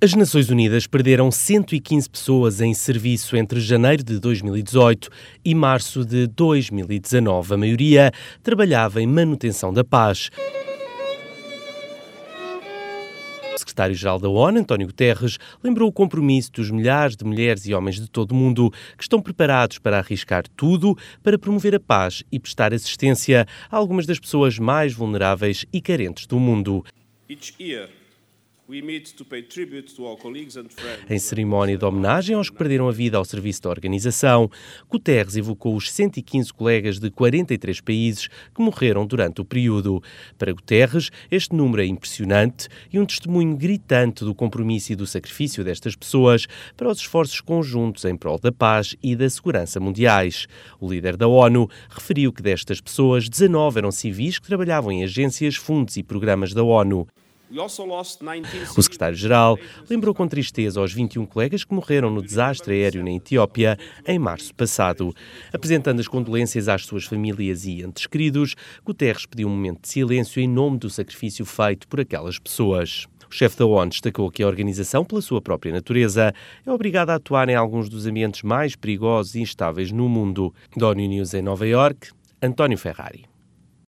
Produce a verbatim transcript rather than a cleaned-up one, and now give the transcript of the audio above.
As Nações Unidas perderam cento e quinze pessoas em serviço entre janeiro de dois mil e dezoito e março de dois mil e dezanove. A maioria trabalhava em manutenção da paz. O secretário-geral da ONU, António Guterres, lembrou o compromisso dos milhares de mulheres e homens de todo o mundo que estão preparados para arriscar tudo para promover a paz e prestar assistência a algumas das pessoas mais vulneráveis e carentes do mundo. Each year, we meet to pay tribute to our colleagues and friends. Em cerimónia de homenagem aos que perderam a vida ao serviço da organização, Guterres evocou os cento e quinze colegas de quarenta e três países que morreram durante o período. Para Guterres, este número é impressionante e um testemunho gritante do compromisso e do sacrifício destas pessoas para os esforços conjuntos em prol da paz e da segurança mundiais. O líder da ONU referiu que destas pessoas, dezanove eram civis que trabalhavam em agências, fundos e programas da ONU. O secretário-geral lembrou com tristeza aos vinte e um colegas que morreram no desastre aéreo na Etiópia em março passado. Apresentando as condolências às suas famílias e entes queridos, Guterres pediu um momento de silêncio em nome do sacrifício feito por aquelas pessoas. O chefe da ONU destacou que a organização, pela sua própria natureza, é obrigada a atuar em alguns dos ambientes mais perigosos e instáveis no mundo. Da ONU News em Nova Iorque, António Ferrari.